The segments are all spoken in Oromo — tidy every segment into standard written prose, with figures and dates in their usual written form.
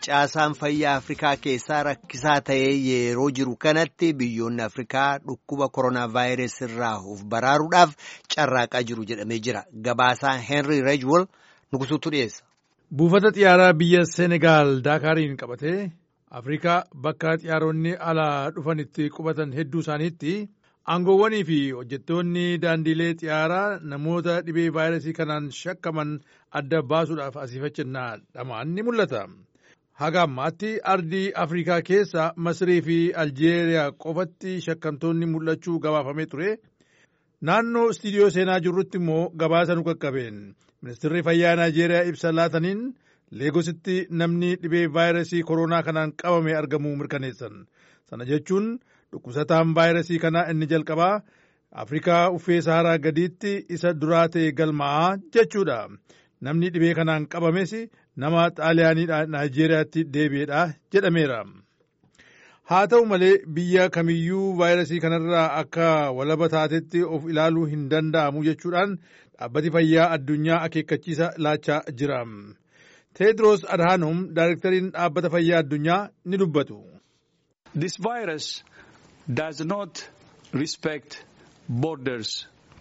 caasaan fayyaa Afrikaa keessaa rakkisaa ta'ee yeroo jiru kanatti biyyoonni Afrikaa dhukkuba koronaa vaayirasii irraa of baraaruudhaaf carraaqaa jiru jedhamee jira. Gabaasaan Henry Ridgwell nugusuutu dhiyeessa. Buufata xiyyaaraa biyya Senegaal Daakaariin qabatee Afrikaa bakka xiyyaaronni alaa dhufanitti qubatan hedduu isaaniitti aangoowwanii fi hojjettoonni daandiilee xiyyaaraa namoota dhibee vaayirasii kanaan shakkaman adda baasuudhaaf asiifachannaa dhamaan ni mul'ata. Haga ammaatti ardii Afrikaa keessa Masirii fi Aljeeriyaa qofatti shakkamtoonni mul'achuu gabaafamee ture. Naannoo istiidiyoo seenaa jirrutti immoo gabaasa nu qaqqabeen ministeerri fayyaa Naayijeeriyaa ibsa laataniin Leegositti namni dhibee vaayirasii koronaa kanaan qabame argamuu mirkaneessan. Sana jechuun dhukkubsataan vaayirasii kanaa inni jalqabaa Afrikaa uffee Saharaa gadiitti isa duraa ta'e galmaa'aa jechuudha. Namni dhibee kanaan qabames nama Xaaliyaaniidha Naayijeeriyaatti deebi'eedha jedhameera. Haa ta'u malee biyya kamiyyuu vaayirasii kanarraa akka walaba taatetti of ilaaluu hin danda'amu jechuudhaan dhaabbati fayyaa addunyaa akeekkachiisa laachaa jira. Teedros Adhanom daayirektariin dhaabbata fayyaa addunyaa ni dubbatu. This virus does not respect borders.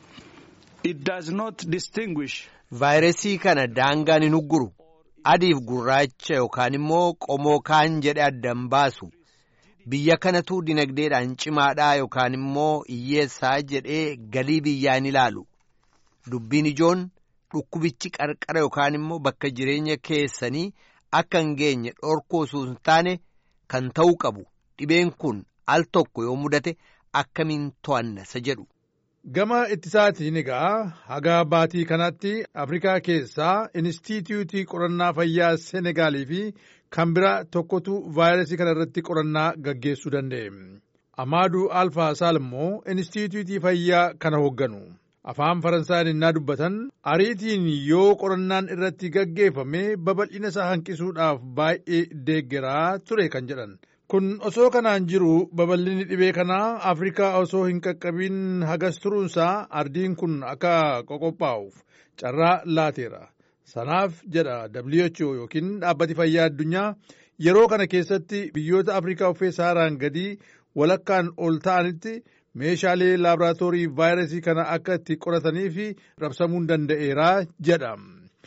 It does not distinguish. Vaayirasii kana daangaan hin ugguru. Adiif gurraacha yookaan immoo qomoo kaan jedhe addan baasu. Biyya kanatu dinagdeedhaan cimaadhaa yookaan immoo hiyyeessaa jedhee galii biyyaa ni ilaalu. Dubbiin ijoon dhukkubichi qarqara yookaan immoo bakka jireenya keessanii akka hin geenye dhorkuu osoo hin taane kan ta'uu qabu. Dhibeen kun al tokko yoo mudate akkamiin to'anna isa jedhu. Gama ittisaatiin egaa haga baatii kanatti Afrikaa keessaa Inistituutii Qorannaa Fayyaa Senegaalii fi kan biraa tokkotu vaayirasii kana irratti qorannaa gaggeessuu danda'e. Amaaduu Alfaa Saal immoo Inistituutii Fayyaa kana hoogganu. Afaan Faransaayaan innaa dubbatan ariitiin yoo qorannaan irratti gaggeeffame babal'ina isaa hanqisuudhaaf baay'ee deeggaraa ture kan jedhan. Kun osoo kanaan jiru babal'inni dhibee kanaa Afrikaa osoo hin qaqqabin hagas turuunsaa ardiin kun akka qoqophaa'uuf carraa laateera. Sanaaf jedha WHO yookiin dhaabbati fayyaa addunyaa yeroo kana keessatti biyyoota Afrikaa uffee Saharaan gadii walakkaan ol ta'anitti meeshaalee laaboraatoorii vaayirasii kana akka itti qoratanii fi rabsamuun danda'eera jedha.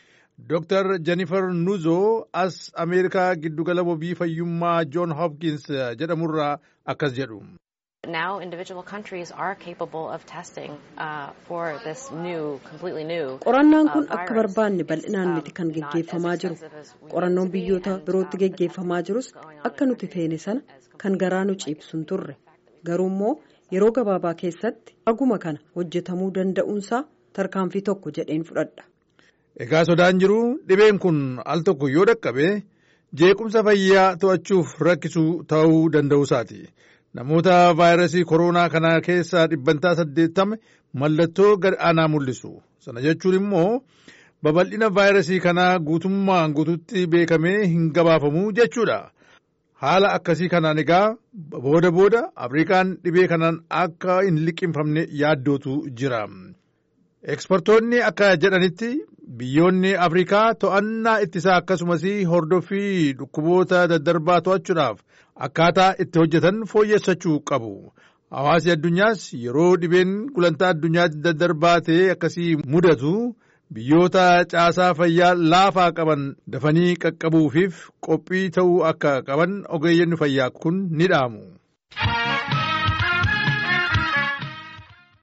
Dr. Jennifer Nuzo as Ameerikaa giddugala wabii fayyummaa John Hopkins jedhamurraa akkas jedhu. Now individual countries are capable of testing for this completely new. Qorannaan kun akka barbaanne bal'inaan miti kan geggeeffamaa jiru. Qorannoon biyyoota birootti geggeeffamaa jirus akka nuti feene sana kan garaa nu ciibsun turre. Garuu immoo yeroo gabaabaa keessatti haguma kana hojjetamuu danda'uunsaa tarkaanfii tokko jedheen fudhadha. Egaa sodaan jiru dhibeen kun al tokko yoo dhaqqabe jeequmsa fayyaa to'achuuf rakkisuu ta'uu danda'uusaati. Namoota vaayirasii koronaa kana keessaa 80% mallattoo gad aanaa mul'isu. Sana jechuun immoo babal'ina vaayirasii kanaa guutummaan guututti beekamee hin gabaafamu jechuudha. Haala akkasii kanaan egaa booda Afrikaan dhibee kanaan akka hin liqimfamne yaaddootu jira. Ekspertoonni akka jedhanitti biyyoonni Afrikaa to'annaa ittisaa akkasumas hordoffii dhukkuboota daddarbaa to'achuudhaaf akkaataa itti hojjetan fooyyessachuu qabu. Hawaasni addunyaas yeroo dhibeen gulantaa addunyaatti daddarbaa ta'e akkasii mudatu biyyoota caasaa fayyaa laafaa qaban dafanii qaqqabuufiif qophii ta'uu akka qaban ogeeyyiin fayyaa kun ni dhaamu.